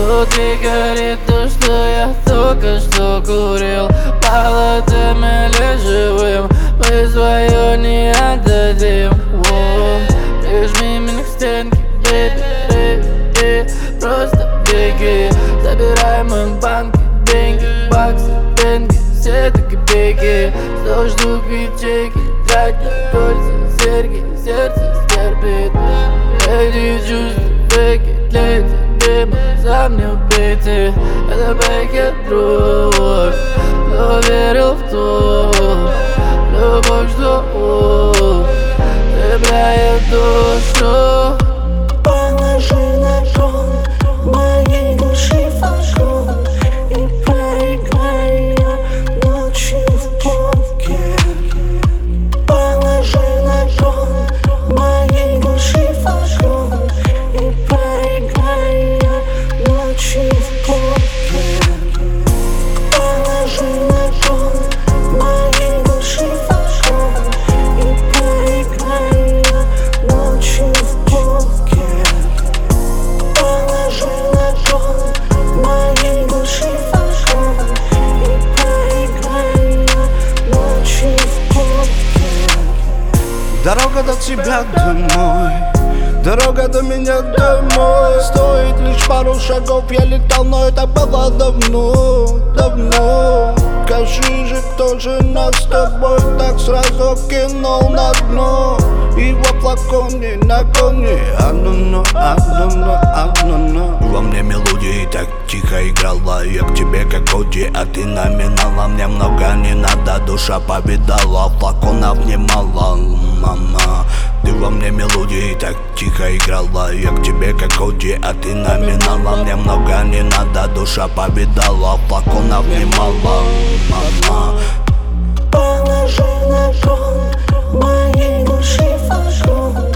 Внутри горит то, что я только что курил. Палатами лишь живым мы свое не отдадим. Прижми меня к стенке, бэби, просто беги. Забирай мои банки, деньги, баксы, тенге, все до копейки. 100 штук ячейки, трать на кольца, серьги, сердце стерпит. Эти чувства фейки, для тебя мы сам не убейте. Это бэкет друг, кто верил в то, любовь, что цепляет душу. Положи на трон моей души флажок и проиграй ее ночью в покер. Положи на трон моей души флажок и проиграй ее ночью в покер. Положи на трон моей души флажок и проиграй ее ночью в покер. Положи на трон моей души флажок и проиграй ее ночью в покер. Дорога до тебя домой, дорога до меня домой. Стоит лишь пару шагов, я летал, но это было давно, давно. Скажи же, кто же нас с тобой так сразу кинул на дно? И во флаконе на коне, I don't know, I don't know, I don't know. Во мне мелодии так тихо играла, я к тебе как Коди, а ты номинала. Мне много не надо, душа повидала, флаконов немало, мама. Ты во мне мелодии так тихо играла, я к тебе как Коди, а ты номинала. Мне много не надо, душа повидала, флаконов немало, мама. Положи на трон моей души флажок